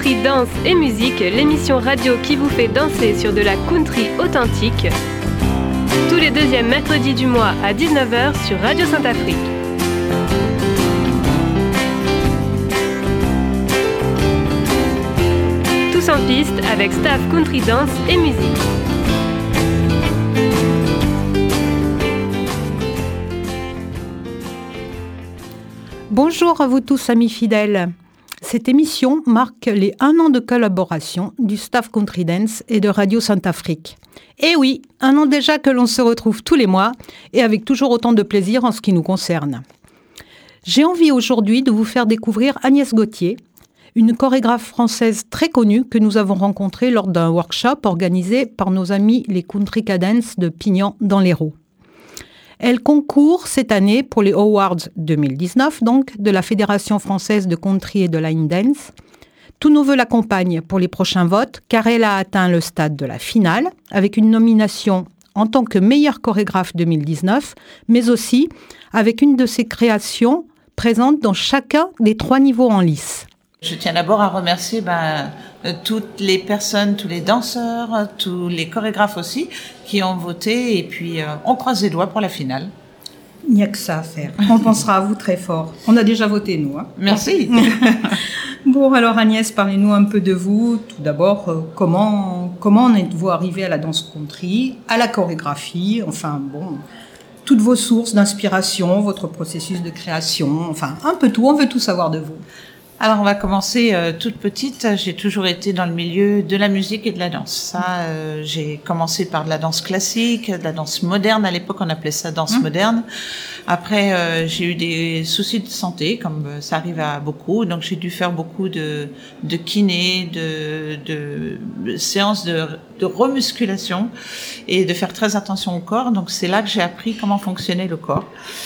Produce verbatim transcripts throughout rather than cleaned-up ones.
Country Danse et Musique, l'émission radio qui vous fait danser sur de la country authentique, tous les deuxièmes mercredis du mois à dix-neuf heures sur Radio Saint-Afrique. Tous en piste avec staff Country Danse et Musique. Bonjour à vous tous amis fidèles. Cette émission marque les un an de collaboration du staff Country Dance et de Radio Saint-Afrique. Et oui, un an déjà que l'on se retrouve tous les mois et avec toujours autant de plaisir en ce qui nous concerne. J'ai envie aujourd'hui de vous faire découvrir Agnès Gauthier, une chorégraphe française très connue que nous avons rencontrée lors d'un workshop organisé par nos amis les Country Cadence de Pignan dans l'Hérault. Elle concourt cette année pour les Awards deux mille dix-neuf, donc, de la Fédération française de country et de line dance. Tous nos vœux l'accompagnent pour les prochains votes, car elle a atteint le stade de la finale, avec une nomination en tant que meilleure chorégraphe deux mille dix-neuf, mais aussi avec une de ses créations présentes dans chacun des trois niveaux en lice. Je tiens d'abord à remercier ben, toutes les personnes, tous les danseurs, tous les chorégraphes aussi, qui ont voté et puis euh, on croise les doigts pour la finale. Il n'y a que ça à faire. On pensera à vous très fort. On a déjà voté, nous. Hein. Merci. Bon, alors Agnès, parlez-nous un peu de vous. Tout d'abord, euh, comment, comment en êtes-vous arrivée à la danse country, à la chorégraphie, enfin bon, toutes vos sources d'inspiration, votre processus de création, enfin un peu tout, on veut tout savoir de vous. Alors, on va commencer euh, toute petite. J'ai toujours été dans le milieu de la musique et de la danse. Ça, euh, j'ai commencé par de la danse classique, de la danse moderne. À l'époque, on appelait ça danse mmh. moderne. Après, euh, j'ai eu des soucis de santé, comme ça arrive à beaucoup. Donc, j'ai dû faire beaucoup de, de kiné, de, de séances de, de remusculation et de faire très attention au corps. Donc, c'est là que j'ai appris comment fonctionnait le corps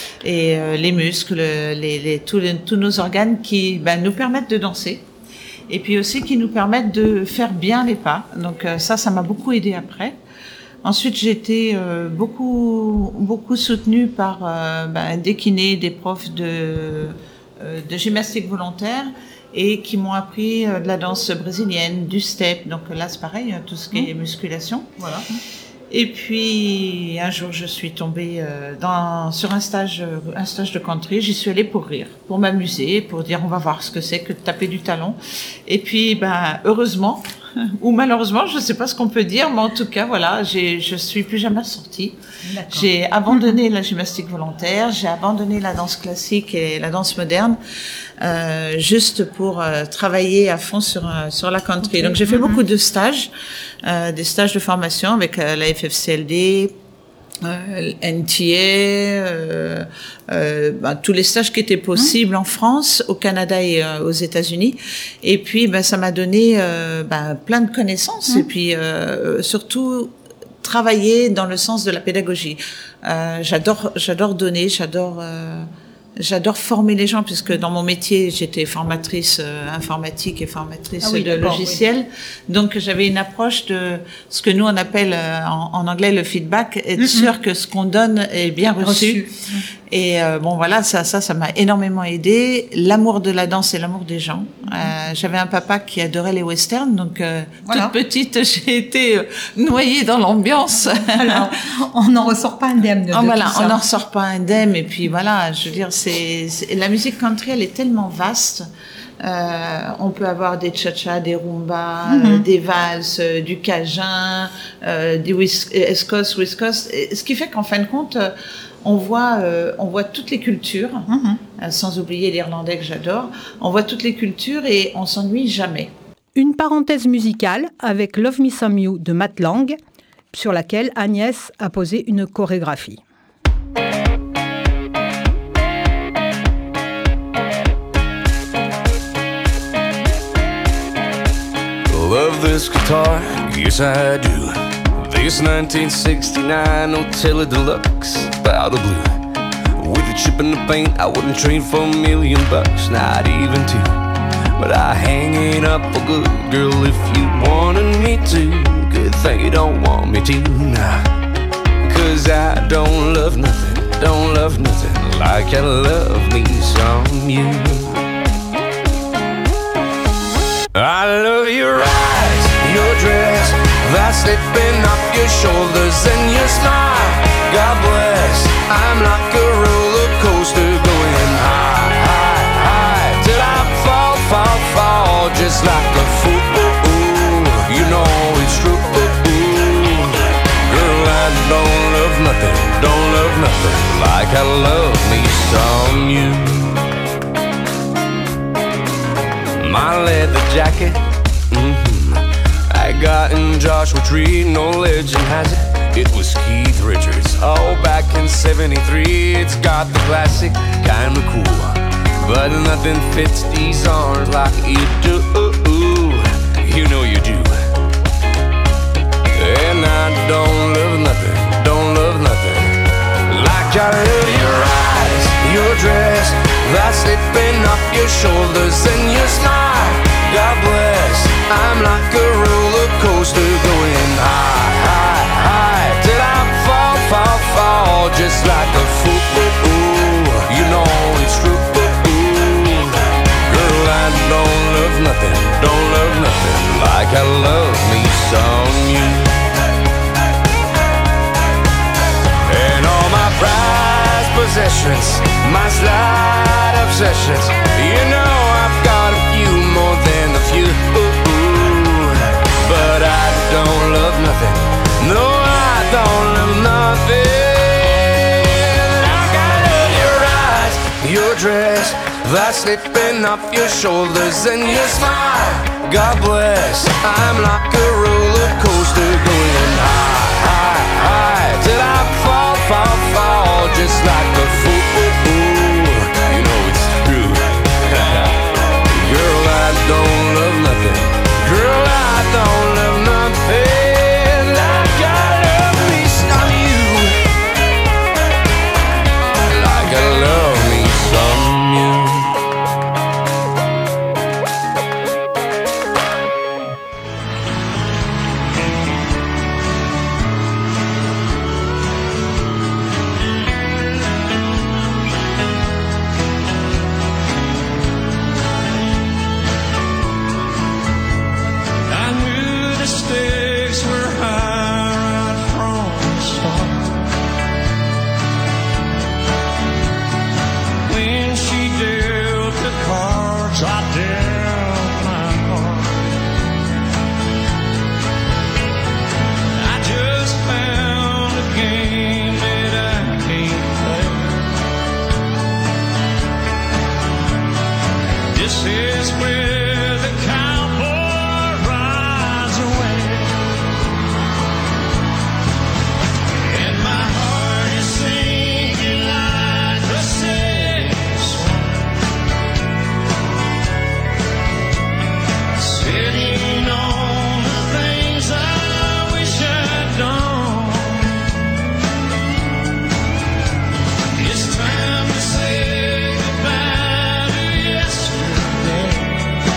et euh, les muscles, les, les, tous, les, tous nos organes qui ben, nous permettent de danser et puis aussi qui nous permettent de faire bien les pas. Donc, euh, ça, ça m'a beaucoup aidé après. Ensuite, j'ai été euh, beaucoup, beaucoup soutenue par euh, ben, des kinés, des profs de, euh, de gymnastique volontaire et qui m'ont appris euh, de la danse brésilienne, du step. Donc là, c'est pareil, tout ce qui est musculation. Voilà. Et puis, un jour, je suis tombée euh, dans, sur un stage, un stage de country. J'y suis allée pour rire, pour m'amuser, pour dire on va voir ce que c'est que de taper du talon. Et puis, ben, heureusement, ou malheureusement, je ne sais pas ce qu'on peut dire, mais en tout cas, voilà, j'ai, je suis plus jamais sortie. D'accord. J'ai abandonné la gymnastique volontaire, j'ai abandonné la danse classique et la danse moderne, euh, juste pour euh, travailler à fond sur euh, sur la country. Okay. Donc, j'ai fait mm-hmm. beaucoup de stages, euh, des stages de formation avec euh, la F F C L D. Euh, N T A, euh, euh, bah, tous les stages qui étaient possibles mmh. en France, au Canada et euh, aux États-Unis. Et puis, bah, ça m'a donné euh, bah, plein de connaissances. Mmh. Et puis, euh, surtout, travailler dans le sens de la pédagogie. Euh, j'adore, j'adore donner, j'adore... Euh, J'adore former les gens puisque dans mon métier, j'étais formatrice euh, informatique et formatrice ah oui, de logiciels. Oui. Donc, j'avais une approche de ce que nous, on appelle euh, en, en anglais le feedback, être mm-hmm. sûr que ce qu'on donne est bien reçu. reçu. Et euh, bon, voilà, ça, ça, ça m'a énormément aidé. L'amour de la danse et l'amour des gens. Euh, j'avais un papa qui adorait les westerns, donc euh, voilà. toute petite, j'ai été euh, noyée dans l'ambiance. Alors, on n'en ressort pas indemne de, oh, de voilà, tout ça. On n'en ressort pas indemne. Et puis voilà, je veux dire, c'est, c'est la musique country, elle est tellement vaste. Euh, on peut avoir des cha-cha, des rumba, mm-hmm. euh, des valses, euh, du cajun, euh, du West Coast, West Coast. Ce qui fait qu'en fin de compte, euh, on voit, euh, on voit toutes les cultures, mm-hmm. euh, sans oublier l'irlandais que j'adore. On voit toutes les cultures et on s'ennuie jamais. Une parenthèse musicale avec Love Me Some You de Matt Lang, sur laquelle Agnès a posé une chorégraphie. Love this guitar, yes I do. This nineteen sixty-nine Otella Deluxe, powder blue. With a chip in the paint, I wouldn't trade for a million bucks, not even two. But I hang it up for good, girl, if you wanted me to. Good thing you don't want me to, nah. Cause I don't love nothing, don't love nothing like I love me some you. I love slipping off your shoulders and your smile. God bless, I'm like a roller coaster going high, high, high, till I fall, fall, fall, just like a fool. You know it's true. Girl, I don't love nothing, don't love nothing like I love me some you. My leather jacket, mm-hmm, I got in Joshua Tree, no legend has it. It was Keith Richards, oh, back in seventy-three. It's got the classic, kinda cool, but nothing fits these arms like you do. You know you do. And I don't love nothing, don't love nothing like I love your eyes, your dress, that's slipping off your shoulders and your smile. God bless, I'm like a roller coaster going high, high, high, till I fall, fall, fall, just like a fool. You know it's true. Girl, I don't love nothing, don't love nothing like I love me some you. And all my prized possessions, my slight obsessions, you know I've got a few more than a few. But I don't love nothing, no, I don't love nothing like I love your eyes, your dress, that's slipping off your shoulders and your smile. God bless, I'm like a roller coaster going high, high, high, till I fall, fall, fall, just like a fool. You know it's true. Girl, I don't love nothing. Girl, I don't love nothing like I love me some you. Like I love me some you. It's time to say goodbye to yesterday.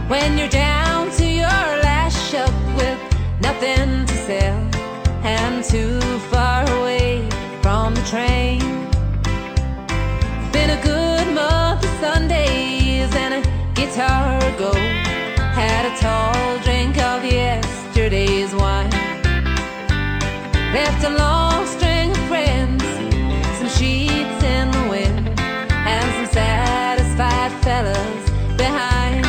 When you're down to your last shelf with nothing to sell and too far away from the train. Been a good month of Sundays and a guitar go. Had a tall drink of yesterday's wine. Left a long string of friends, some sheets in the wind, and some satisfied fellas behind.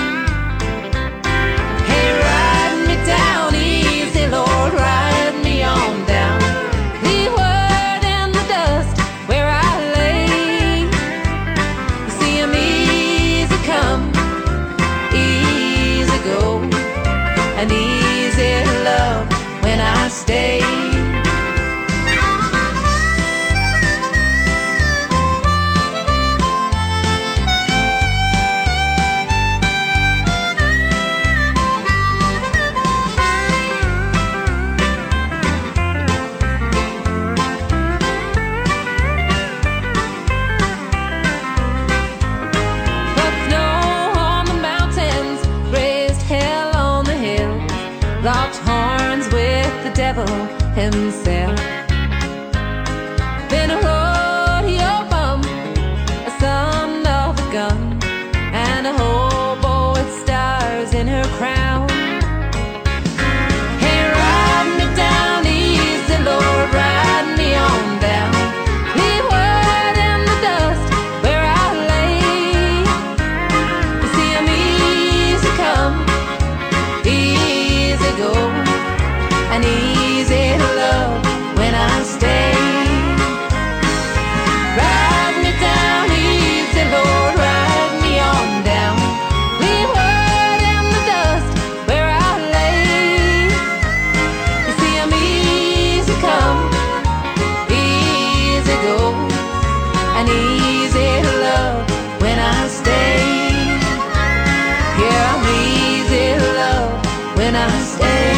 Hey, ride me down easy, Lord, ride me on down. Leave word in the dust where I lay. You see, I'm easy come, easy go, and easy love when I stay. Himself. Been a rodeo bum, a son of a gun, and a hobo with stars in her crown. Hey, ride me down easy, Lord, ride me on down. Leave word in the dust where I lay. You see, I'm easy come, easy go, and easy love when I stay. Ride me down easy, Lord, ride me on down. Leave word in the dust where I lay. You see, I'm easy come, easy go, and easy love when I stay. Yeah, I'm easy love when I stay.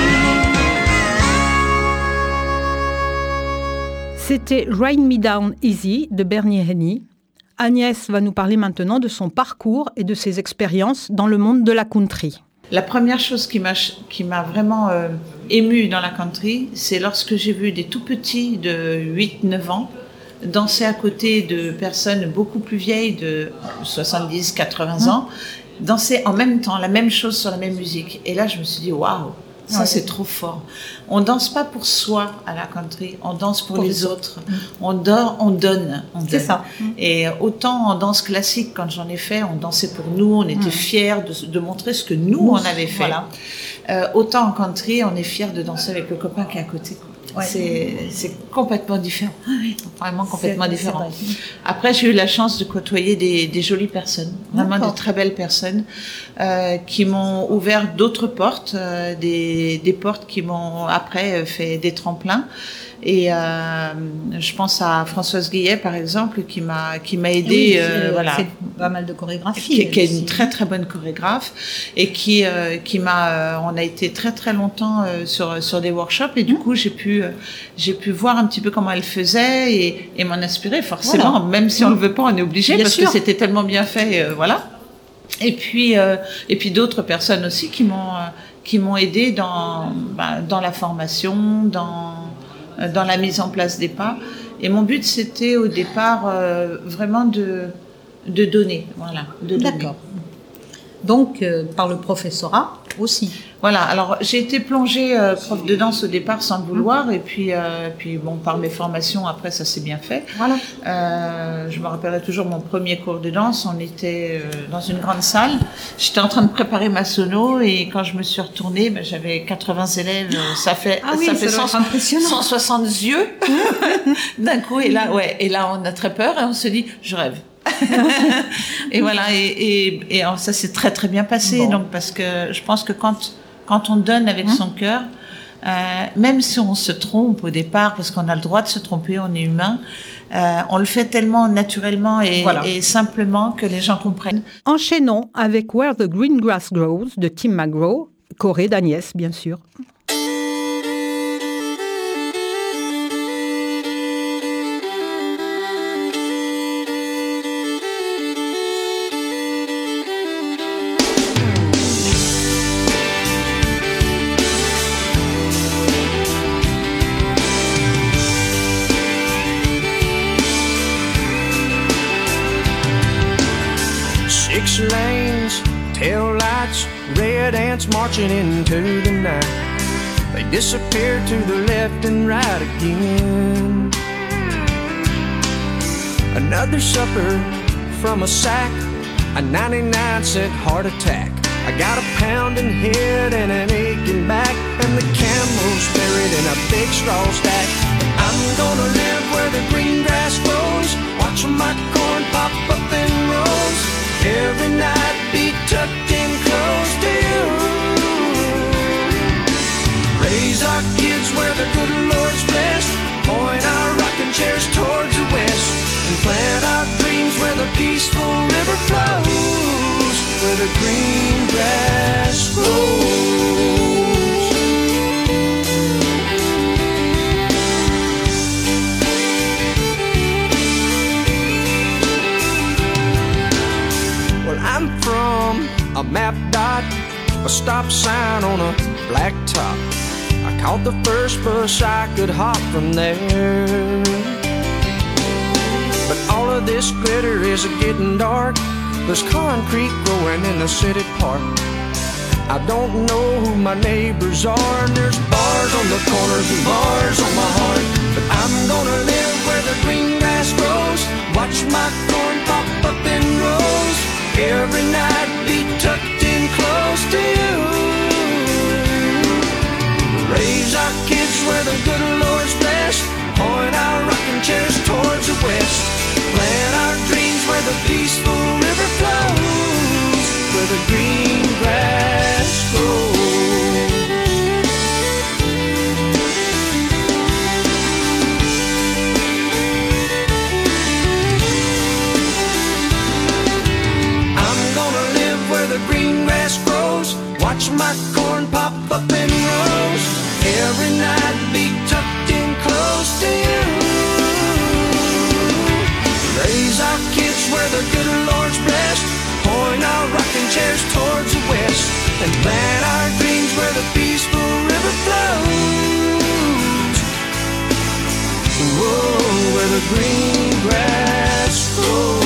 C'était Ride Me Down Easy de Bernie Henny. Agnès va nous parler maintenant de son parcours et de ses expériences dans le monde de la country. La première chose qui m'a, qui m'a vraiment euh, émue dans la country, c'est lorsque j'ai vu des tout petits de huit neuf ans danser à côté de personnes beaucoup plus vieilles de soixante-dix quatre-vingts ans, danser en même temps la même chose sur la même musique. Et là, je me suis dit, waouh! Ça, ouais. C'est trop fort. On danse pas pour soi à la country, on danse pour, pour les, les autres. Mmh. On dort, on donne. On c'est donne. ça. Mmh. Et autant en danse classique, quand j'en ai fait, on dansait pour nous, on était mmh. fiers de, de montrer ce que nous, nous on avait fait. Voilà. Euh, autant en country, on est fiers de danser avec le copain qui est à côté. Ouais. C'est, c'est complètement différent. Vraiment complètement c'est, différent. C'est Après, j'ai eu la chance de côtoyer des, des jolies personnes, vraiment D'accord. de très belles personnes, euh, qui m'ont ouvert d'autres portes, euh, des, des portes qui m'ont après fait des tremplins. Et euh, je pense à Françoise Guillet, par exemple, qui m'a qui m'a aidée. Oui, euh, voilà, c'est pas mal de chorégraphie. Qui, qui est une très très bonne chorégraphe et qui euh, qui m'a. Euh, on a été très très longtemps euh, sur sur des workshops et du mmh. coup j'ai pu euh, j'ai pu voir un petit peu comment elle faisait et, et m'en inspirer forcément, voilà. même si on le veut pas, on est obligé bien parce sûr. Que c'était tellement bien fait, euh, voilà. Et puis euh, et puis d'autres personnes aussi qui m'ont euh, qui m'ont aidé dans bah, dans la formation, dans dans la mise en place des pas. Et mon but, c'était au départ euh, vraiment de, de donner. Voilà, de D'accord. Donner. Donc, euh, par le professorat aussi. Voilà, alors j'ai été plongée euh, prof de danse au départ sans le vouloir, et puis, euh, puis bon, par mes formations, après, ça s'est bien fait. Voilà. Euh, je me rappellerai toujours mon premier cours de danse, on était euh, dans une grande salle, j'étais en train de préparer ma sono, et quand je me suis retournée, ben, j'avais quatre-vingts élèves, ça fait, ah oui, ça fait cent, cent soixante yeux d'un coup, et là, ouais, et là, on a très peur, et on se dit, je rêve. et voilà, et, et, et alors ça s'est très très bien passé, bon. Donc parce que je pense que quand quand on donne avec mmh. son cœur, euh, même si on se trompe au départ, parce qu'on a le droit de se tromper, on est humain, euh, on le fait tellement naturellement et, voilà. et simplement que les gens comprennent. Enchaînons avec Where the Green Grass Grows de Tim McGraw, choré d'Agnès, bien sûr. red ants marching into the night. They disappear to the left and right again. Another supper from a sack, a ninety-nine cent heart attack. I got a pounding head and an aching back, and the camel's buried in a big straw stack. I'm gonna live where the green grass grows, watch my corn pop up in rows. Every night be tucked in close to you. Raise our kids where the good Lord's blessed, point our rocking chairs towards the west, and plant our dreams where the peaceful river flows, where the green grass grows. Well, I'm from a map dot, a stop sign on a black top. I caught the first bus I could hop from there. But all of this glitter is getting dark. There's concrete growing in the city park. I don't know who my neighbors are, and there's bars on the corners and bars on my heart. But I'm gonna live where the green grass grows, watch my corn pop up in rows. Every night be tucked in close to you. Raise our kids where the good Lord's blessed, point our rocking chairs towards the west, plant our dreams where the peaceful river flows, where the green grass grows. I'm gonna live where the green grass grows, watch my corn pop up in rows. Every night be tucked in close to you. Raise our kids where the good Lord's blessed, point our rocking chairs towards the west, and plant our dreams where the peaceful river flows. Whoa, where the green grass grows.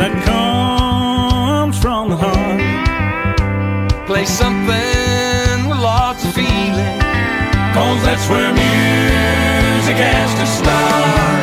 that comes from the heart. Play something with lots of feeling, 'cause that's where music has to start.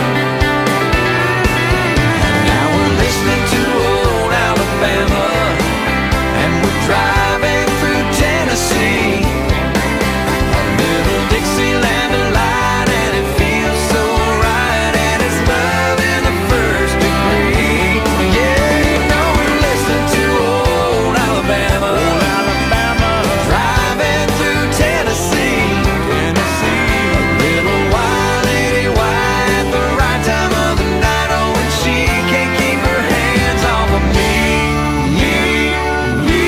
Now we're listening to old Alabama, and we're driving through Tennessee. A little Dixieland delight, and it feels so right, and it's love in the first degree. Yeah, you know we're listening to old Alabama, old Alabama, driving through Tennessee, Tennessee. A little wild lady white at the right time of the night, oh, and she can't keep her hands off of me, me, me.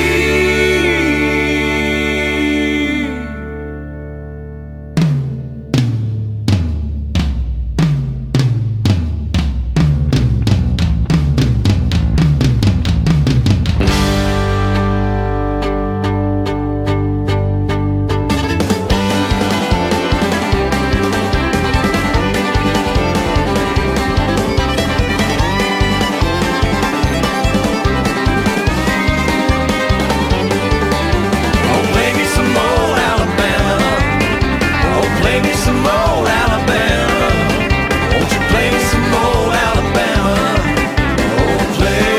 Oh, play me some old Alabama. Oh, play me some old Alabama. Won't you play me some old Alabama? Oh, play.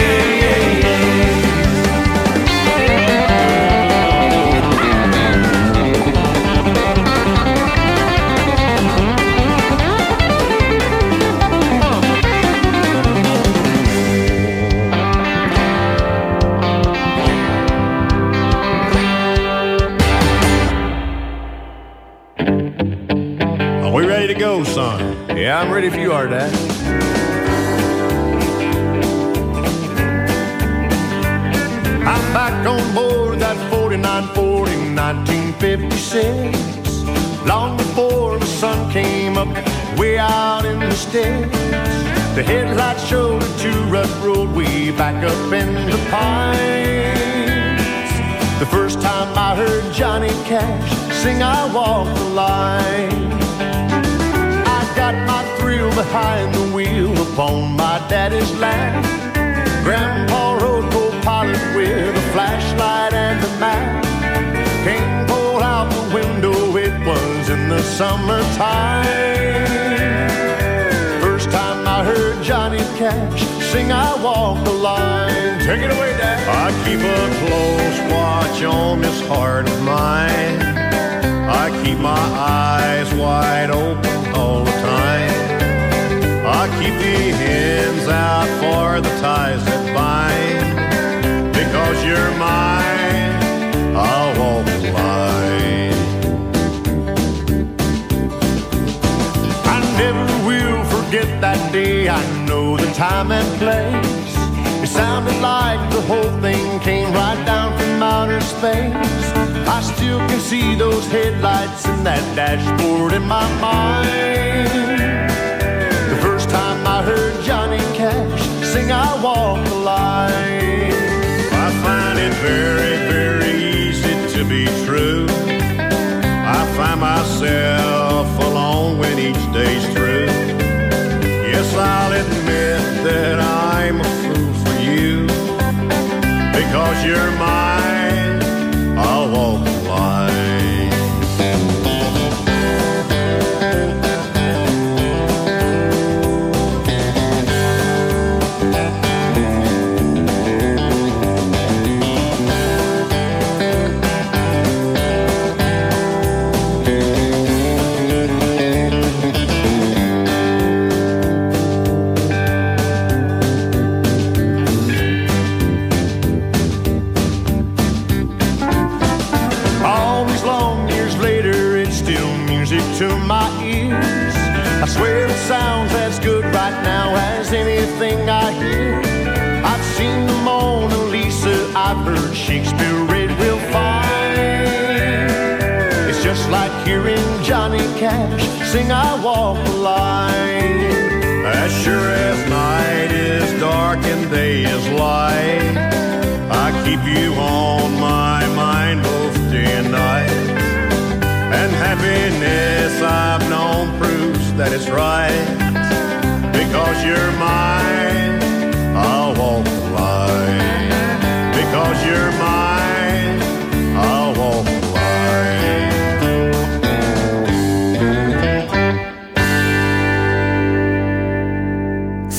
Are we ready to go, son? Yeah, I'm ready if you are, Dad. I'm back on board that forty-nine forty, nineteen fifty-six. Long before the sun came up, way out in the sticks. The headlights showed a two-rut road way back up in the pines. The first time I heard Johnny Cash sing I Walk the Line, I got my thrill behind the wheel upon my daddy's lap. Grandpa rode co-pilot with a flashlight and a map. Came pulled out the window, it was in the summertime. First time I heard Johnny Cash sing I Walk the Line. Take it away, Dad. I keep a close watch on this heart of mine. I keep my eyes wide open all the time. I keep the ends out for the ties that bind. Because you're mine, I'll walk the line. I never will forget that day. I know the time and place. It sounded like the whole thing came right down from outer space. I still can see those headlights and that dashboard in my mind. The first time I heard Johnny Cash sing I Walk the Line. I find it very, very easy to be true. I find myself alone when each day's through. Yes, I'll admit that I'm a fool for you. Because you're mine, I'll walk the line. To my ears, I swear it sounds as good right now as anything I hear. I've seen the Mona Lisa, I've heard Shakespeare read real fine. It's just like hearing Johnny Cash sing I Walk the Line. As sure as night is dark and day is light, I keep you on my mind both day and night. And happiness I've known proves that it's right. Because you're mine, I'll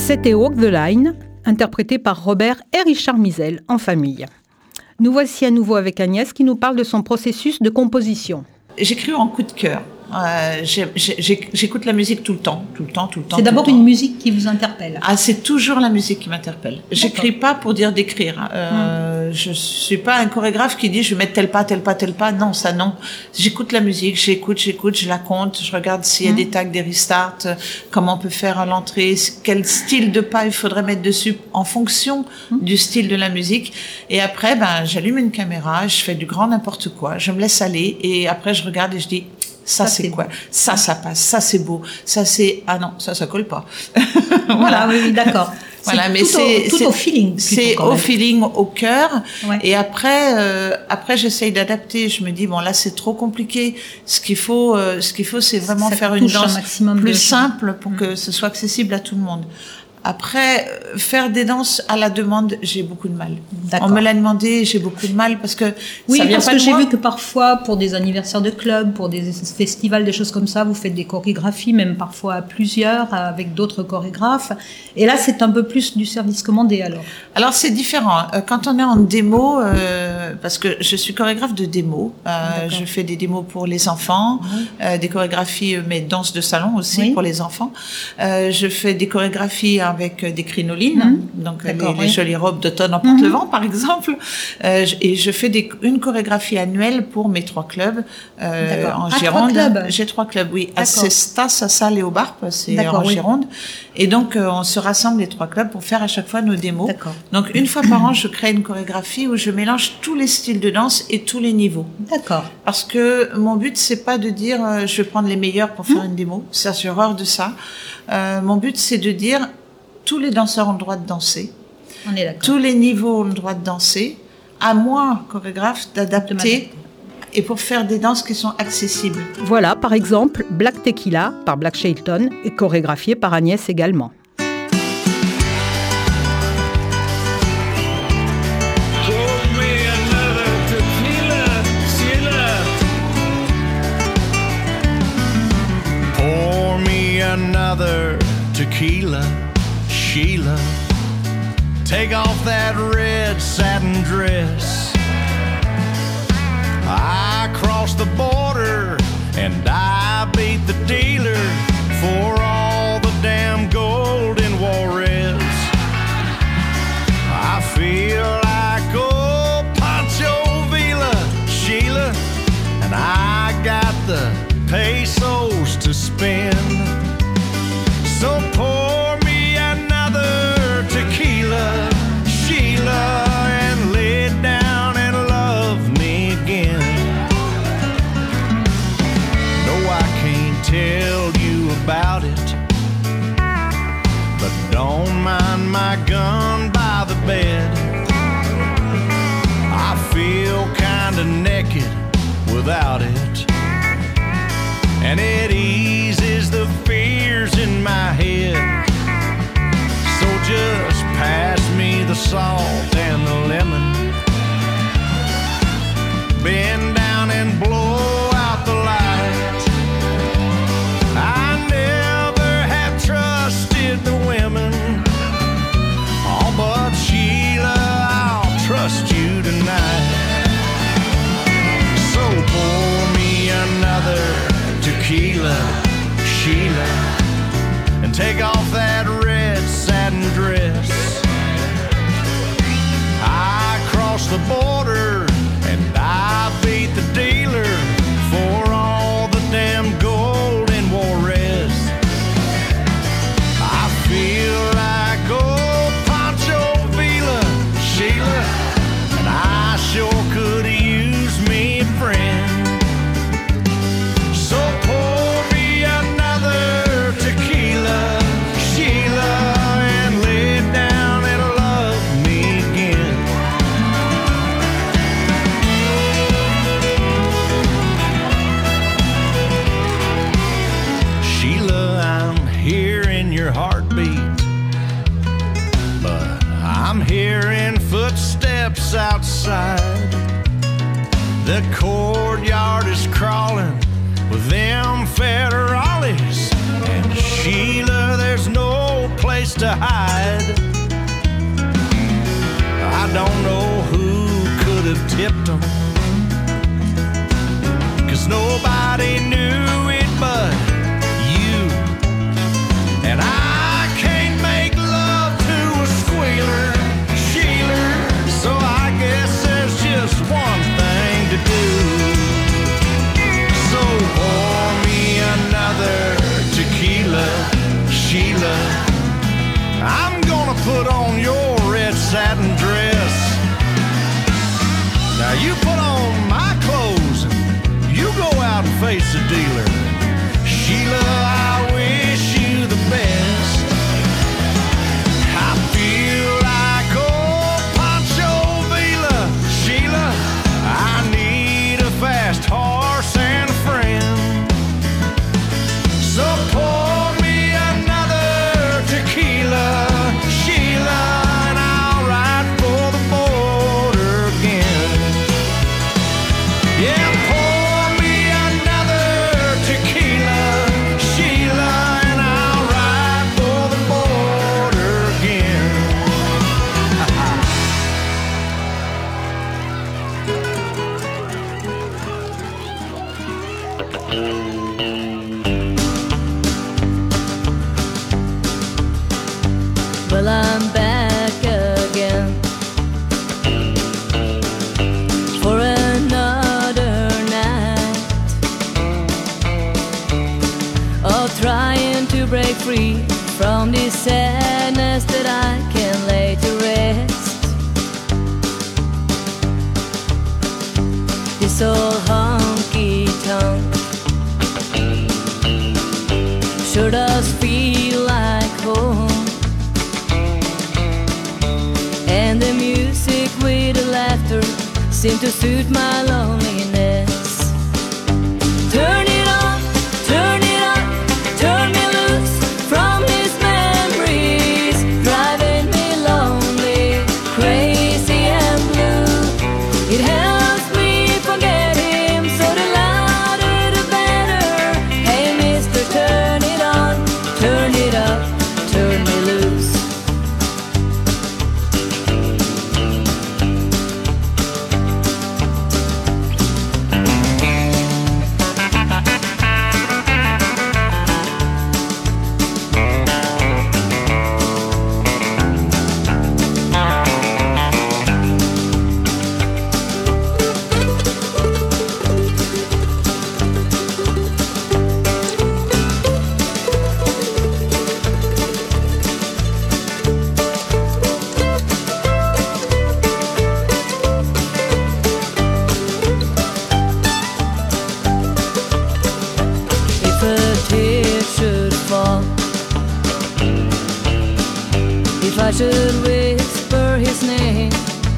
C'était Walk the Line, interprété par Robert et Richard Mizell en famille. Nous voici à nouveau avec Agnès qui nous parle de son processus de composition. J'écris en coup de cœur. Euh, j'ai, j'ai, j'écoute la musique tout le temps, tout le temps, tout le temps. C'est d'abord une temps. musique qui vous interpelle. Ah, c'est toujours la musique qui m'interpelle. J'écris pas pour dire d'écrire. Euh, hum. Je suis pas un chorégraphe qui dit je vais mettre tel pas, tel pas, tel pas. Non, ça non. J'écoute la musique, j'écoute, j'écoute, je la compte, je regarde s'il y a hum. des tags, des restarts, comment on peut faire à l'entrée, quel style de pas il faudrait mettre dessus en fonction hum. du style de la musique. Et après, ben, j'allume une caméra, je fais du grand n'importe quoi, je me laisse aller et après je regarde et je dis Ça, ça c'est, c'est quoi beau. Ça, ça passe. Ça, c'est beau. Ça, c'est... Ah non, ça, ça colle pas. Voilà, oui, oui, d'accord. Voilà, c'est mais tout c'est... Au, tout c'est, au feeling. C'est au feeling, au cœur. Ouais. Et après, euh, après, j'essaye d'adapter. Je me dis, bon, là, c'est trop compliqué. Ce qu'il faut, euh, ce qu'il faut, c'est vraiment ça faire une danse plus simple pour mmh. que ce soit accessible à tout le monde. Après, faire des danses à la demande, j'ai beaucoup de mal. D'accord. On me l'a demandé, j'ai beaucoup de mal parce que oui, ça vient parce pas que de j'ai moi. vu que parfois, pour des anniversaires de club, pour des festivals, des choses comme ça, vous faites des chorégraphies, même parfois à plusieurs, avec d'autres chorégraphes. Et là, c'est un peu plus du service commandé, alors. Alors, c'est différent. Quand on est en démo, euh, parce que je suis chorégraphe de démo, euh, je fais des démos pour les enfants, oui. euh, des chorégraphies, mais danse de salon aussi oui. pour les enfants. Euh, je fais des chorégraphies avec des crinolines, mmh. donc les, oui. les jolies robes d'automne en porte-le-vent, mmh. par exemple. Euh, et je fais des, une chorégraphie annuelle pour mes trois clubs euh, en ah, Gironde. Trois clubs. J'ai trois clubs, oui. À Cesta, Sassa, Léobarpe, c'est D'accord, en oui. Gironde. Et donc, euh, on se rassemble les trois clubs pour faire à chaque fois nos démos. D'accord. Donc, une fois par an, je crée une chorégraphie où je mélange tous les styles de danse et tous les niveaux. D'accord. Parce que mon but, c'est pas de dire euh, je vais prendre les meilleurs pour faire mmh. une démo. Ça, j'ai horreur de ça. Euh, mon but, c'est de dire tous les danseurs ont le droit de danser. On est d'accord. Tous les niveaux ont le droit de danser. À moi, chorégraphe, d'adapter et pour faire des danses qui sont accessibles. Voilà, par exemple, Black Tequila par Black Shelton et chorégraphié par Agnès également. Pour me another tequila. Sheila, take off that red satin dress. I crossed the border and I beat the dealer for all the damn gold in Juarez. I feel like old Pancho Villa, Sheila, and I got the pesos to spend. So pour tequila, Sheila, and lay down and love me again. No, I can't tell you about it, but don't mind my gun by the bed. I feel kinda naked without it, and it eases the fears in my head. So just pass me the salt and the lemon. Bend down and blow out the light. I never have trusted the women. Oh, but Sheila, I'll trust you tonight. So pour me another tequila, Sheila, and take off that red satin dress. I crossed the border and I beat the dealer for all the damn gold in Juarez. I feel like old Pancho Villa, Sheila, and I sure could use me a friend. So pour me another tequila, Sheila, and lay down and love me again. Sheila, I'm hearing your heartbeat, but I'm hearing footsteps outside. The courtyard is crawling with them federales, and Sheila, there's no place to hide. I don't know who could have tipped them, 'cause nobody knew it but you. And I can't make love to a squealer, Sheila, so I guess there's just one thing to do. So pour me another tequila, Sheila. I'm gonna put on your red satin dress. Now you put on my clothes and you go out and face the dealer. Sheila, I wish you the best. I feel like old Pancho Villa, Sheila. I need a fast horse and a friend. So pour me another tequila, Sheila, and I'll ride for the border again. Yeah, pour me another tequila, Sheila, and I'll ride for the border again. Well, I'm back again for another night of trying to break free from this sadness that I can't lay to rest. This old honky-tonk sure does feel like home. And the music with the laughter seem to suit my loneliness. Turn it on, turn it up, turn me loose from his memories, driving me lonely, crazy and blue. It helps me forget him, so the louder the better. Hey mister, turn it on, turn it up, turn me loose. If a tear should fall, if I should whisper his name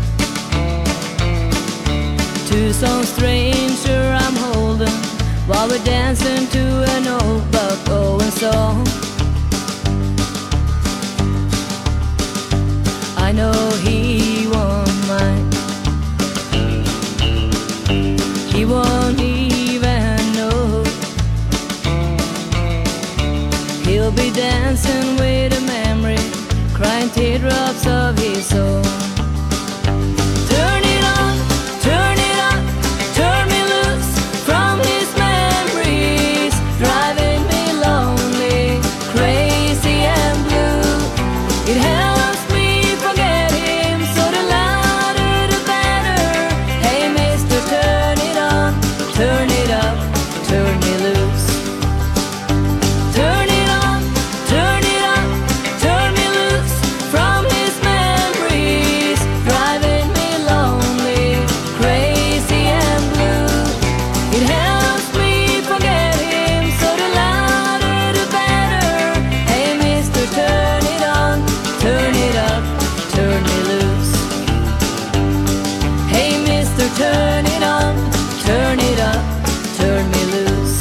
to some stranger I'm holding while we're dancing to an old Buck Owens song, I know he won't mind. He won't even know. He'll be dancing with a memory, crying teardrops of his own. Turn it on, turn it up, turn me loose from his memories, driving me lonely, crazy and blue. It helps me forget him, so the louder the better. Hey mister, turn it on, turn it up, turn me loose. Turn it on, turn it up, turn me loose from his memories, driving me lonely, crazy and blue. It helps me forget him, so the louder the better. Hey mister, turn it on, turn it up, turn me loose. Hey mister, turn it on, turn it up, turn me loose.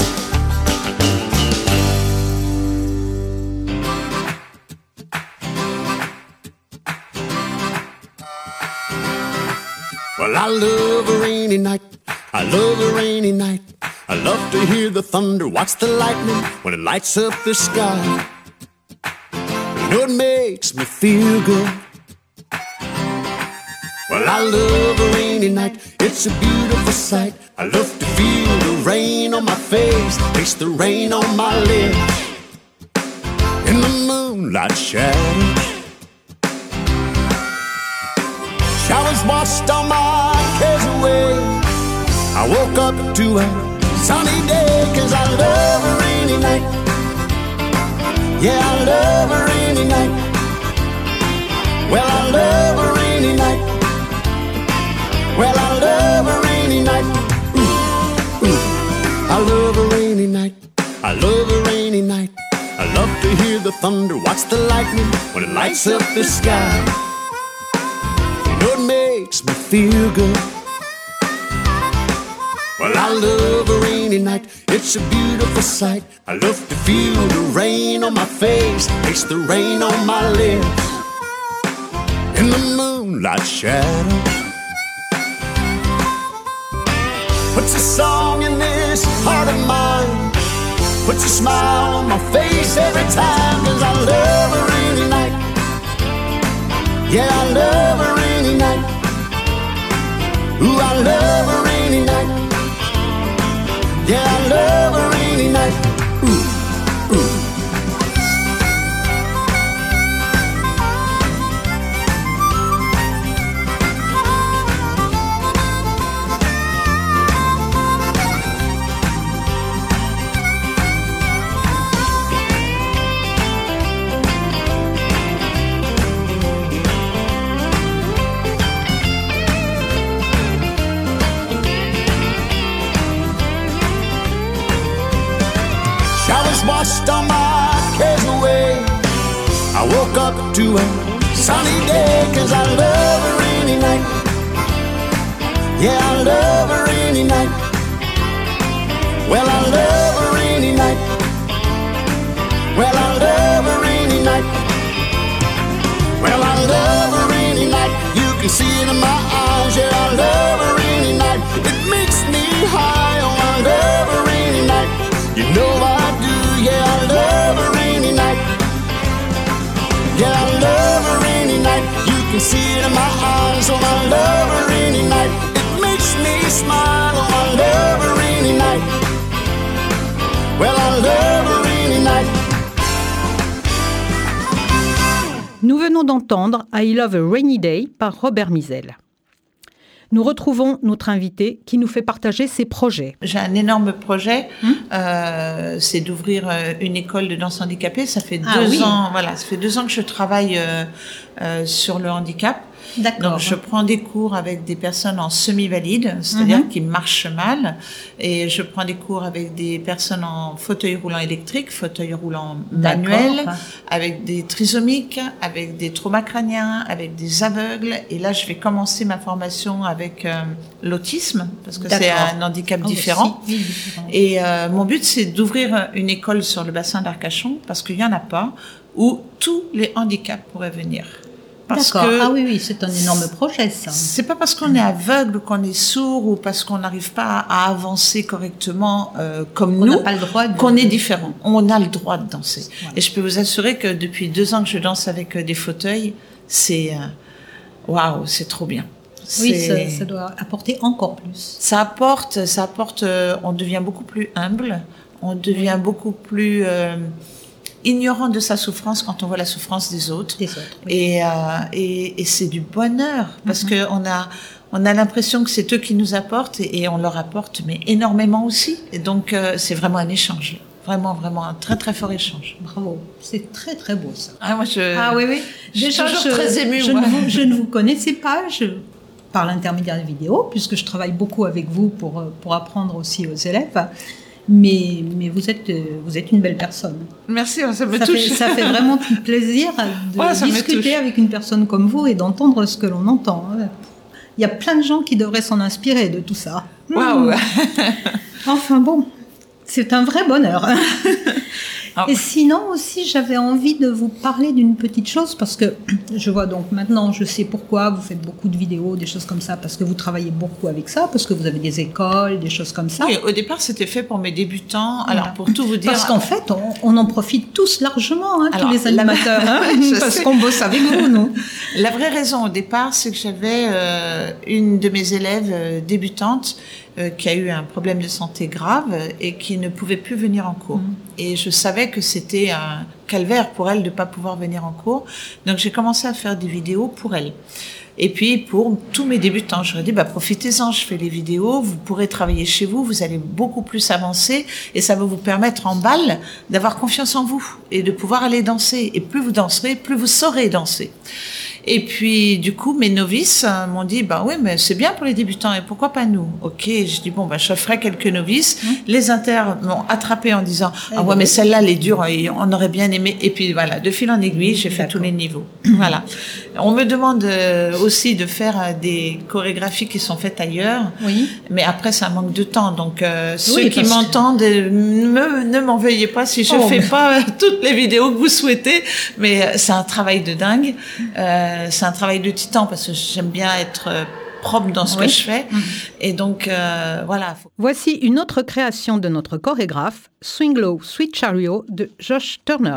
Well, I love a rainy night. I love a rainy night. I love to hear the thunder, watch the lightning when it lights up the sky. You know it makes me feel good. Well, I love a rainy night, it's a beautiful sight. I love to feel the rain on my face, taste the rain on my lips. In the moonlight shadows, showers washed all my cares away. I woke up to a sunny day, 'cause I love a rainy night. Yeah, I love a rainy night. Well, I love a rainy night. Well, I love a rainy night. Ooh, ooh. I love a rainy night. I love a rainy night. I love to hear the thunder, watch the lightning when it lights up the sky. You know it makes me feel good. Well, I love a rainy night, it's a beautiful sight. I love to feel the rain on my face, taste the rain on my lips. In the moonlight shadows, puts a song in this heart of mine, puts a smile on my face every time, 'cause I love a rainy night. Yeah, I love a rainy night. Ooh, I love a rainy night. Yeah, I love a rainy night. Ooh, ooh. Washed all my cares away. I woke up to a sunny day, 'cause I love a rainy night. Yeah, I love a rainy night. Well, I love a rainy night. Well, I love a rainy night. Well, I love a rainy night. You can see it in my eyes. Yeah, I love a rainy night. It makes me high. Oh, I love a rainy night. You know I do. Yeah, I love a rainy night. Yeah, I love a rainy night. You can see it in my eyes. Oh, I love a rainy night. It makes me smile. Oh, I love a rainy night. Well, I love a rainy night. Nous venons d'entendre I Love a Rainy Day par Robert Mizel. Nous retrouvons notre invité qui nous fait partager ses projets. J'ai un énorme projet, hum euh, c'est d'ouvrir une école de danse handicapée. Ça fait ah, deux oui. ans, voilà, ça fait deux ans que je travaille euh, euh, sur le handicap. D'accord. Donc je prends des cours avec des personnes en semi-valide, c'est-à-dire mm-hmm. qui marchent mal, et je prends des cours avec des personnes en fauteuil roulant électrique, fauteuil roulant manuel, avec des trisomiques, avec des traumas crâniens, avec des aveugles. Et là, je vais commencer ma formation avec euh, l'autisme, parce que D'accord. c'est un handicap oh, différent. Si, oui, différent. Et euh, mon but, c'est d'ouvrir une école sur le bassin d'Arcachon, parce qu'il n'y en a pas, où tous les handicaps pourraient venir. Parce D'accord. Que ah oui, oui, c'est un énorme projet, ça. C'est pas parce qu'on est aveugle, qu'on est sourd, ou parce qu'on n'arrive pas à avancer correctement euh, comme on nous, n'a pas le droit de... qu'on est différent. On a le droit de danser. Ouais. Et je peux vous assurer que depuis deux ans que je danse avec des fauteuils, c'est waouh, wow, c'est trop bien. Oui, ça, ça doit apporter encore plus. Ça apporte, ça apporte. Euh, on devient beaucoup plus humble, on devient oui. beaucoup plus euh, ignorant de sa souffrance quand on voit la souffrance des autres. Des autres oui. Et, euh, et, et c'est du bonheur parce mm-hmm. que on a, on a l'impression que c'est eux qui nous apportent et, et on leur apporte mais énormément aussi. Et donc euh, c'est vraiment un échange. Vraiment, vraiment un très très fort échange. Bravo, c'est très très beau ça. Ah moi je. Ah oui oui. Je suis toujours je, très émue. Je, ne vous, je ne vous connaissais pas. Je par l'intermédiaire des vidéos, puisque je travaille beaucoup avec vous pour pour apprendre aussi aux élèves. Mais, mais vous êtes, vous êtes une belle personne. Merci, ça me ça touche. Fait, ça fait vraiment plaisir de ouais, discuter avec une personne comme vous et d'entendre ce que l'on entend. Il y a plein de gens qui devraient s'en inspirer de tout ça. Waouh. Enfin bon, c'est un vrai bonheur. Ah. Et sinon aussi, j'avais envie de vous parler d'une petite chose parce que je vois donc maintenant, je sais pourquoi vous faites beaucoup de vidéos, des choses comme ça, parce que vous travaillez beaucoup avec ça, parce que vous avez des écoles, des choses comme ça. Oui, au départ, c'était fait pour mes débutants. Alors, Voilà. pour tout vous dire... Parce qu'en fait, on, on en profite tous largement, hein, Alors, tous les animateurs, la- hein, Je parce sais. qu'on bosse avec vous, nous. La vraie raison au départ, c'est que j'avais euh, une de mes élèves euh, débutante euh, qui a eu un problème de santé grave et qui ne pouvait plus venir en cours. Mhm. Et je savais que c'était un calvaire pour elle de ne pas pouvoir venir en cours. Donc j'ai commencé à faire des vidéos pour elle. Et puis pour tous mes débutants, je leur ai dit, bah, profitez-en, je fais les vidéos, vous pourrez travailler chez vous, vous allez beaucoup plus avancer et ça va vous permettre en balle d'avoir confiance en vous et de pouvoir aller danser. Et plus vous danserez, plus vous saurez danser. Et puis, du coup, mes novices euh, m'ont dit, bah oui, mais c'est bien pour les débutants, et pourquoi pas nous? Ok, je dis, bon, bah, je ferai quelques novices. Mmh. Les inters m'ont attrapé en disant, ah ouais, mais celle-là, elle est dure, et on aurait bien aimé. Et puis, voilà, de fil en aiguille, j'ai fait tous les niveaux. Voilà. On me demande euh, aussi de faire euh, des chorégraphies qui sont faites ailleurs. Oui. Mais après, ça manque de temps. Donc, euh, Oui, ceux qui parce que- m'entendent, euh, me, ne m'en veuillez pas si je Oh, fais mais- pas euh, toutes les vidéos que vous souhaitez. Mais euh, c'est un travail de dingue. Euh, c'est un travail de titan parce que j'aime bien être euh, propre dans ce Oui. que je fais. Et donc, euh, voilà. Faut- Voici une autre création de notre chorégraphe, Swing Low, Sweet Chariot, de Josh Turner.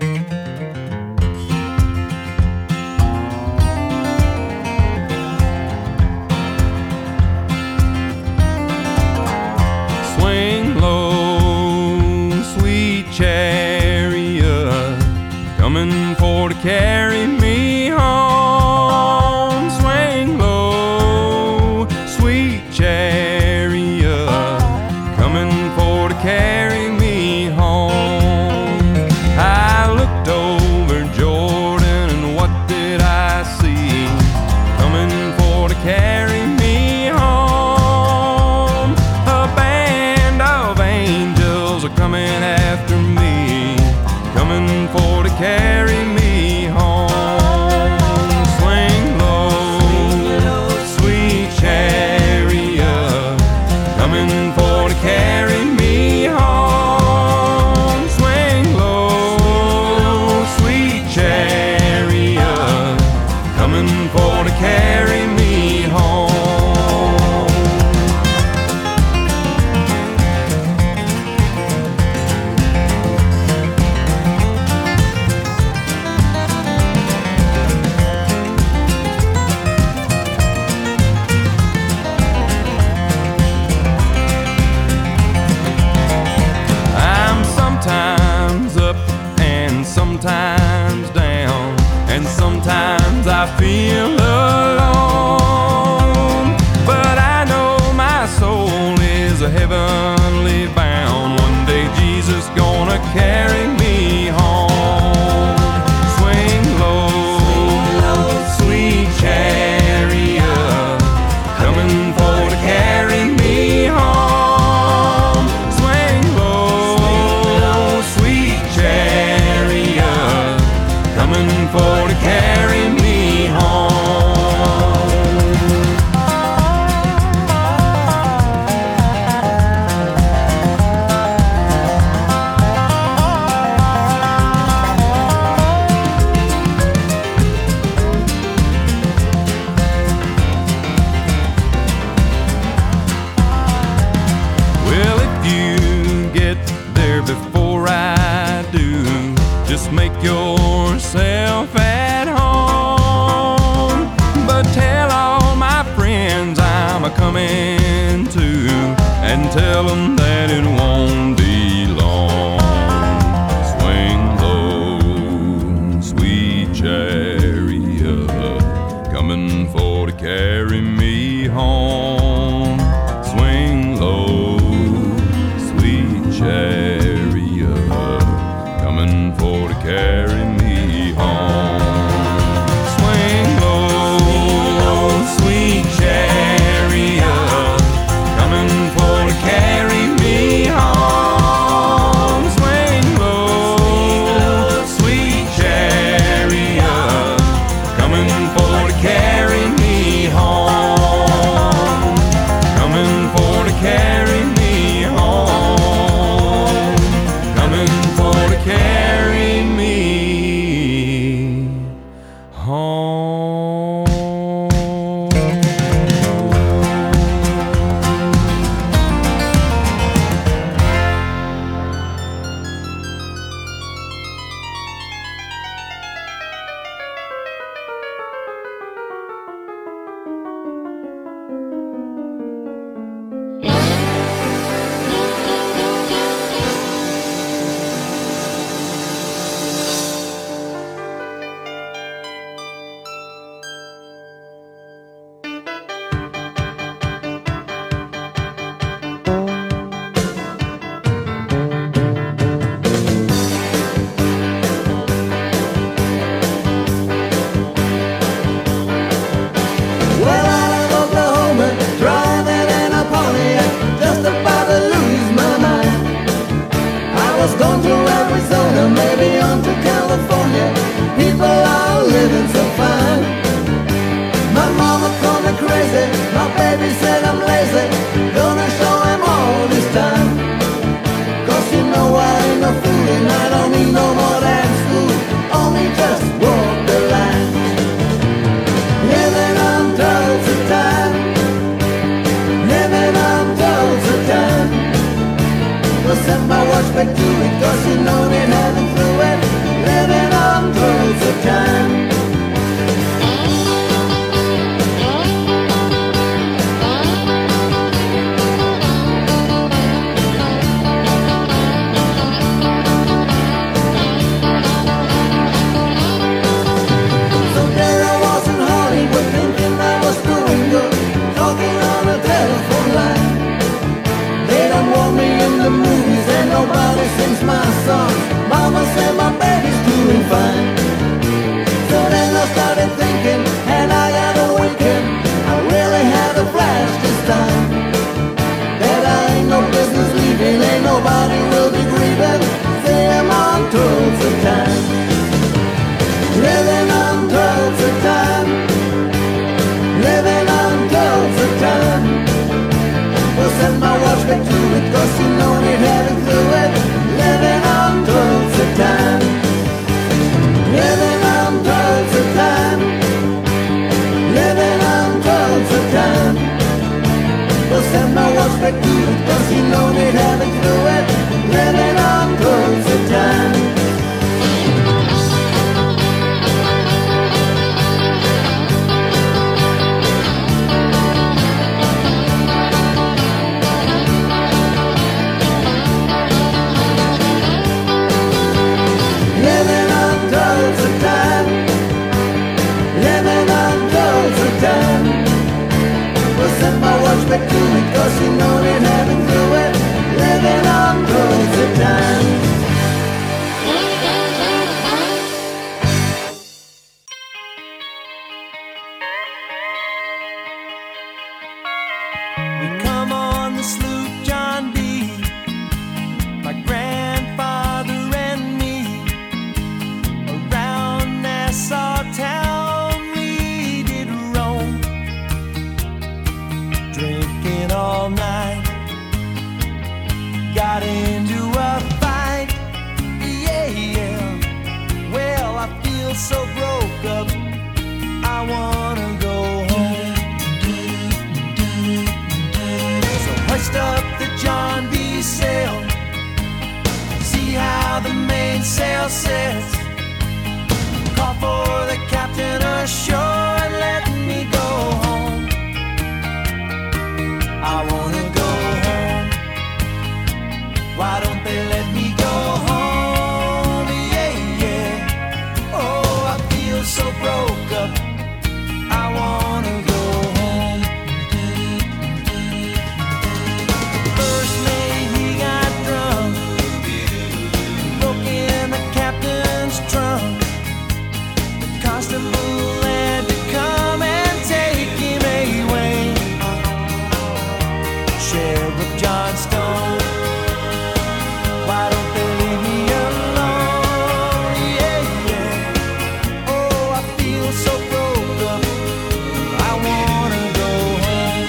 Swing low, sweet chariot, coming for to carry me home. Swing low, sweet chariot, coming for to carry me home. I looked over Jordan and what did I see? Coming for to carry me home. A band of angels are coming after me, coming for to carry me home. Swing low, sweet chariot, coming for to carry me home. Swing low, sweet chariot, coming for to carry me home. I'm sometimes up and sometimes down, and sometimes I feel alone. But I know my soul is a heavenly bound. One day Jesus gonna carry me home. Swing low, sweet chariot, coming for to carry me home. Swing low, sweet chariot, coming for to carry me home. Well, if you get there before I do, just make yourself at home. But tell all my friends I'm a coming too, and tell them that it won't be long. Swing low, sweet chariot, coming for to carry me home. Swing low, sweet chariot, coming for to carry me home. Swing low, sweet chariot, coming for to carry me home. Swing low, sweet chariot, coming for to carry me home. Coming for to carry me home. Coming for to carry mama said my baby's doing fine. So then I started thinking, and I got awakened. I really had a flash this time, that I ain't no business leaving, ain't nobody will be grieving. Say I'm on twelve the time, living on twelve the time, living on twelve the time. Well, set my watch back to it, cause you know it hadn't through it. Living on twelve the time, living on twelve the time, living on twelve the time. Well, set my watch back to it, cause you know it hadn't through it. Living on twelve the time. Living on twelve the time, living on twelve the time. Well, set my watch back to it, cause you know they haven't through it. Living on twelve the time. We come on the sloop John B, my grandfather and me, around Nassau town we did roam, drinking all night, got into a fight, yeah, yeah. Well, I feel so broke up, I wanna go home. So hoist up the John B sail, see how the mainsail sets, call for the captain ashore and let me go home. I wanna go home, why don't they let me go home? Yeah, yeah. Oh, I feel so broke up, I wanna go home. First mate, he got drunk, broke in the captain's trunk. The constable had to come and take him away. Sheriff Johnstone, why don't they leave me alone? Yeah, yeah. Oh, I feel so broke up, I wanna go home.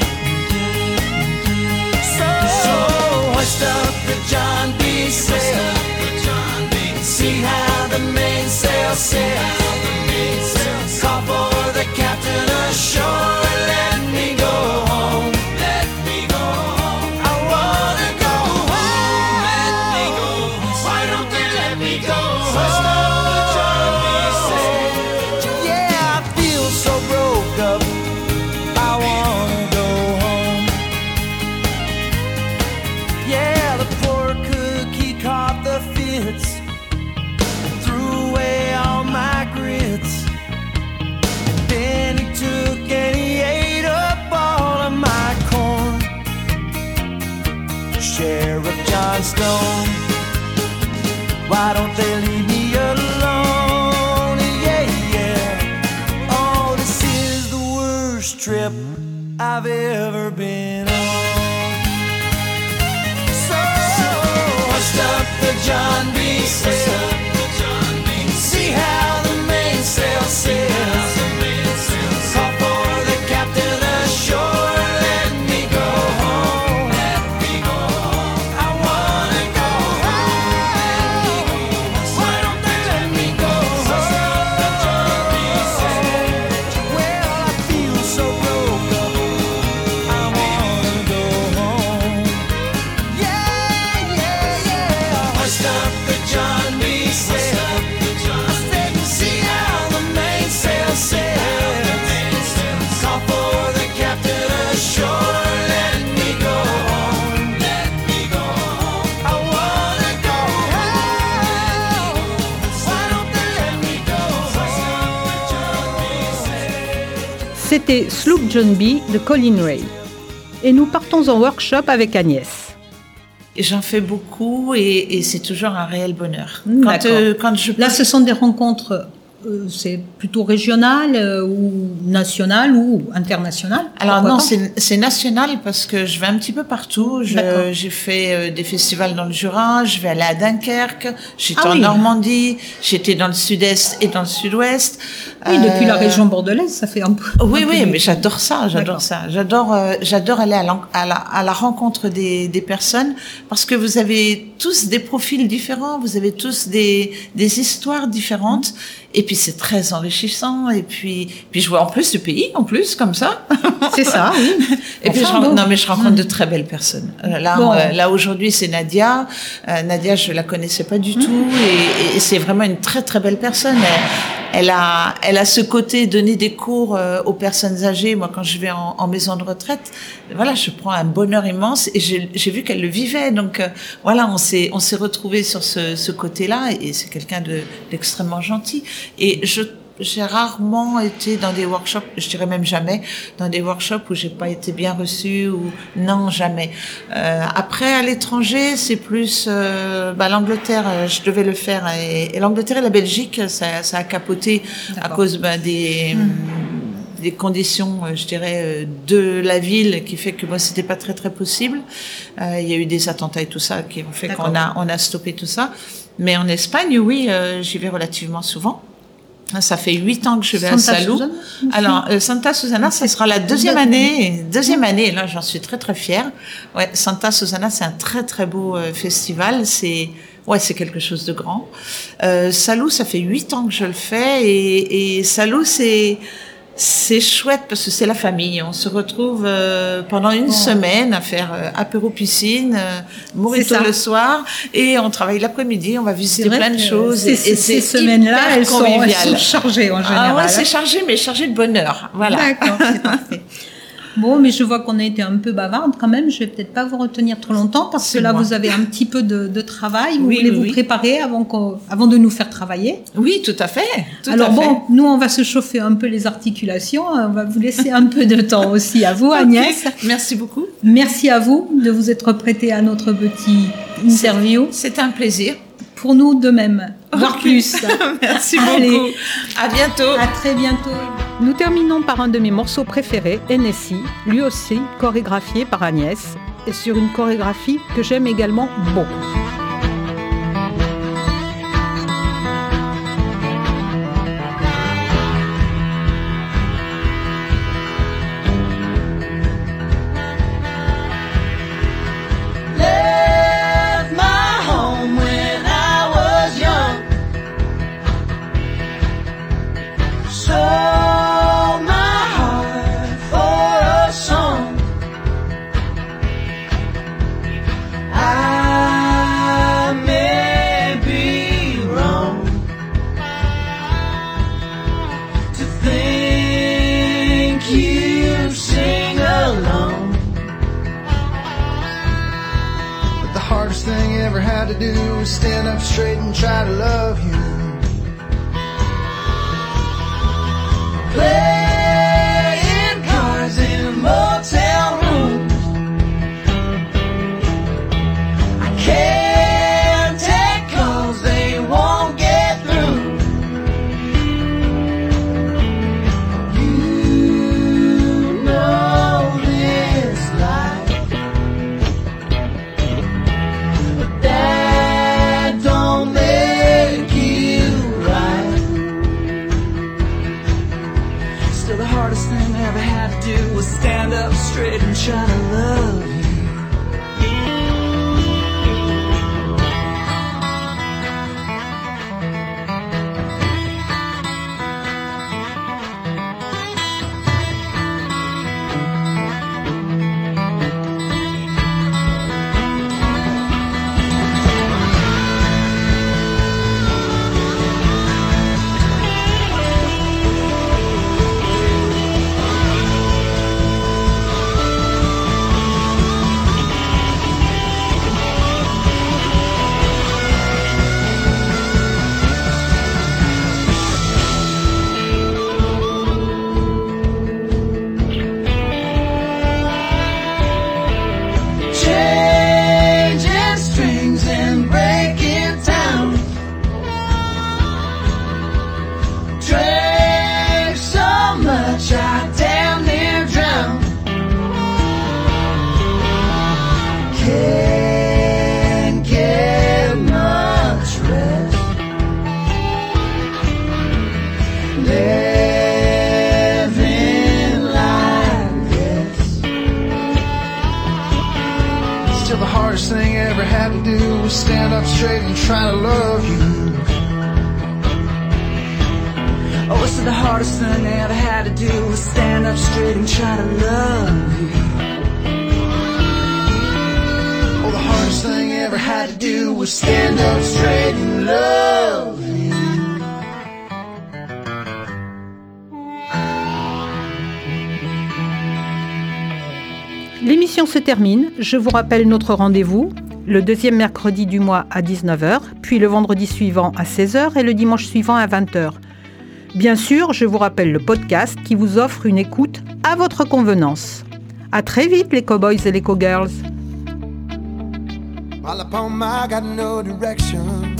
So, hoist up the John B sail, see how the mainsail sets, call for the captain ashore and let me go home. Let me go home. I wanna go home. Let me go home. Why don't they let me go home? Hoist up the John B sail. Yeah, I feel so broke up, I wanna go home. Yeah, the poor cook, he caught the fits, threw away all my grits. Then he took and he ate up all of my corn. Sheriff Johnstone, why don't they leave me alone? Yeah, yeah. Oh, this is the worst trip I've ever been on. So, hoist up the John B sail, see how the mainsail sails, call for the captain ashore and let me go home. Let me go home. I wanna go home. Why don't they let me go home? Well, I feel so broke up, I wanna go home. Yeah, yeah, yeah. Hoist up the John B sail, I said, see how the mainsail sails, call for the captain ashore and let me go home. Let me go home. I wanna go home. Why don't they let me go home? C'était Sloop John B de Colin Ray. Et nous partons en workshop avec Agnès. Et j'en fais beaucoup et, et c'est toujours un réel bonheur. Quand, D'accord. euh, quand je Là, ce sont des rencontres, euh, c'est plutôt régional euh, ou national ou international? Alors Pourquoi non, pas? c'est, c'est national parce que je vais un petit peu partout. Je, j'ai fait euh, des festivals dans le Jura, je vais aller à Dunkerque, j'étais Ah en oui. Normandie, j'étais dans le sud-est et dans le sud-ouest. Oui, depuis Euh, la région bordelaise, ça fait un peu... Oui, un peu oui, de- mais j'adore ça, j'adore D'accord. ça. J'adore, euh, j'adore aller à, l'en- à, la, à la rencontre des, des personnes parce que vous avez tous des profils différents, vous avez tous des, des histoires différentes. Et puis c'est très enrichissant. Et puis, puis je vois en plus le pays, en plus, comme ça. C'est ça, oui. Et puis je, Enfin, ren- bon. non, mais je rencontre de très belles personnes. Euh, Là, Bon. euh, là aujourd'hui, c'est Nadia. Euh, Nadia, je la connaissais pas du tout, et, et c'est vraiment une très très belle personne. Elle, elle a, elle a ce côté donner des cours euh, aux personnes âgées. Moi, quand je vais en, en maison de retraite, voilà, je prends un bonheur immense, et j'ai, j'ai vu qu'elle le vivait. Donc euh, voilà, on s'est, on s'est retrouvés sur ce, ce côté-là, et c'est quelqu'un de d'extrêmement gentil. Et je J'ai rarement été dans des workshops, je dirais même jamais, dans des workshops où j'ai pas été bien reçue, ou non, jamais. Euh, après, à l'étranger, c'est plus euh, bah, l'Angleterre, euh, je devais le faire, et, et l'Angleterre et la Belgique, ça, ça a capoté à cause bah, des mmh. des conditions, euh, je dirais, euh, de la ville, qui fait que moi, c'était pas très très possible. Euh, il y a eu des attentats et tout ça qui ont fait D'accord. qu'on a on a stoppé tout ça. Mais en Espagne, oui, euh, j'y vais relativement souvent. Ça fait huit ans que je vais Santa à Salou. Susana, Alors, euh, Santa Susana, ça sera la deuxième année. Deuxième année, et là, j'en suis très, très fière. Ouais, Santa Susana, c'est un très, très beau euh, festival. C'est, ouais, c'est quelque chose de grand. Euh, Salou, ça fait huit ans que je le fais, et, et Salou, c'est, c'est chouette parce que c'est la famille. On se retrouve euh, pendant une Oh. semaine à faire euh, apéro piscine, euh, mojito ça. le soir, et on travaille l'après-midi. On va visiter C'est vrai plein de que choses. Ces, et, ces, et ces c'est semaines-là, hyper elles sont, elles convivial. sont chargées en général. Ah ouais, c'est chargé, mais chargé de bonheur. Voilà. D'accord, c'est parfait. Bon, mais je vois qu'on a été un peu bavarde quand même. Je vais peut-être pas vous retenir trop longtemps parce C'est que là, moi. vous avez un petit peu de, de travail. Vous Oui, voulez oui, vous oui. préparer avant, qu'on, avant de nous faire travailler. Oui, tout à fait. Tout Alors à fait. bon, nous, on va se chauffer un peu les articulations. On va vous laisser un peu de temps aussi à vous, Agnès. Ok, merci beaucoup. Merci à vous de vous être prêtée à notre petit interview. C'était un plaisir. Pour nous, de même, voire plus. Merci Allez. beaucoup. À bientôt. À très bientôt. Nous terminons par un de mes morceaux préférés, Hennessy, lui aussi chorégraphié par Agnès, et sur une chorégraphie que j'aime également beaucoup. Left my home when I was young. Sold my heart for a song. I may be wrong to think you sing along. The hardest thing I ever had to do was stand up straight and try to love you. Playing cards in motel rooms. I can't take calls, they won't get through. You know this life, but that don't make you right. Still, the hardest thing I ever had to do was stand up straight and try to love you. do was stand up straight and try to love you. Oh, so the hardest thing I ever had to do was stand up straight and try to love you. Oh, the hardest thing I ever had to do was stand up straight and love you. L'émission se termine. Je vous rappelle notre rendez-vous le deuxième mercredi du mois à dix-neuf heures, puis le vendredi suivant à seize heures et le dimanche suivant à vingt heures. Bien sûr, je vous rappelle le podcast qui vous offre une écoute à votre convenance. À très vite les cowboys et les cowgirls. All upon my got no direction.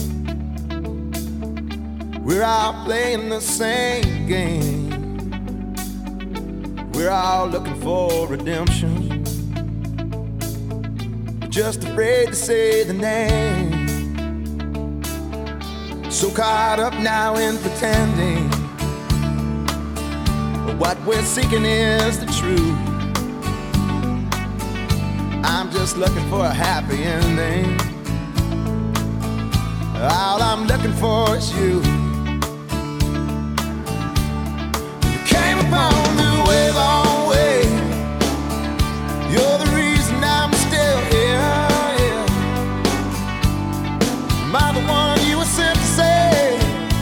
We're all playing the same game. We're all looking for redemption. Just afraid to say the name. So caught up now in pretending what we're seeking is the truth. I'm just looking for a happy ending. All I'm looking for is you. You came upon me way, long way. You're the reason I'm still here. Yeah. Am I the one you were sent to say?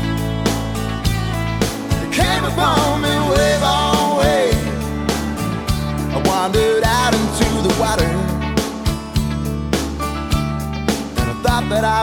You came upon me way, long way. I wandered out into the water. That I